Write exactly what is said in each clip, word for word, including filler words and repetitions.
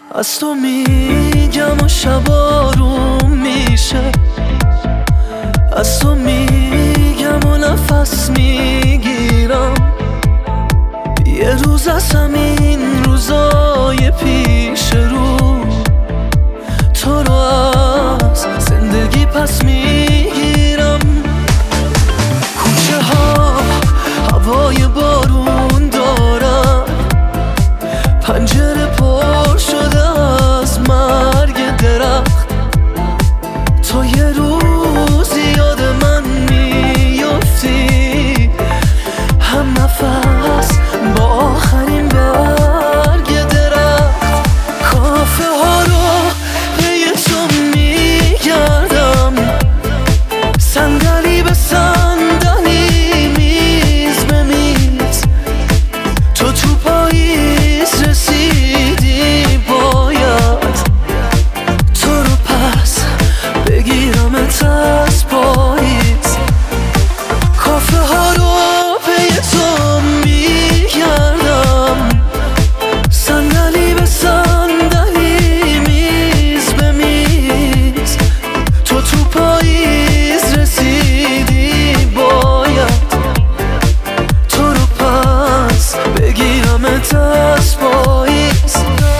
از تو میگم و شب آروم میشه، از تو میگم و نفس میگیرم. یه روز از همین روزای پیش رو تو رو از زندگی پس میگیرم. کوچه ها هوای بارون دارن، پنجره پر شده از مرگ درخت. تو یه روزی یاد من میفتی، هم نفس با آخرین برگ درخت. کافه ها رو پی تو میگردم، صندلی به صندلی، میز به میز. تو تو پاییز رسیدی، باید تو رو پس بگیرمت از پاییز. کافه ها رو پی تو میگردم، صندلی به صندلی، میز به میز. تو تو پاییز رسیدی، باید تو رو پس بگیرمت از پاییز.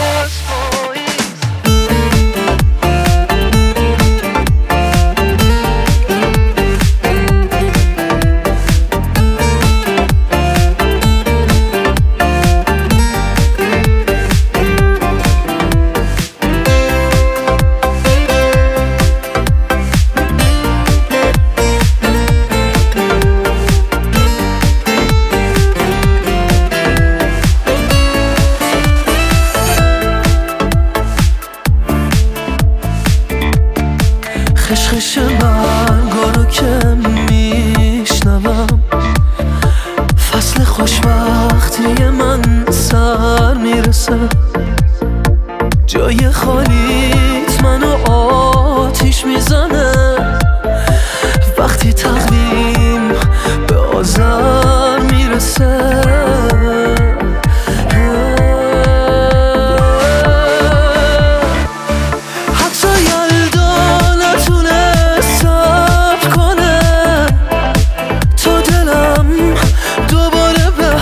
خشخش برگا رو که میشنوم، فصل خوشبختی من سر میرسه. جای خالیت منو آتیش میزنه، وقتی تقویم به آذر میرسه.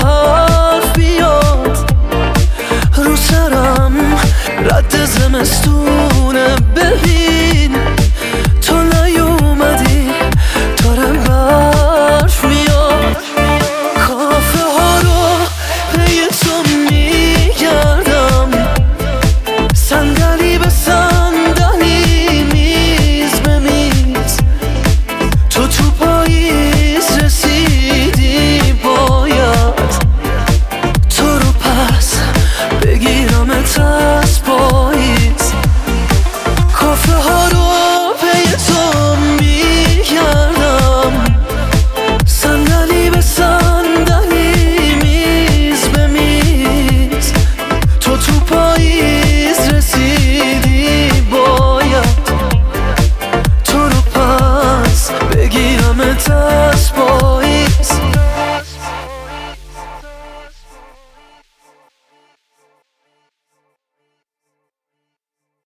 Rad zamiast tu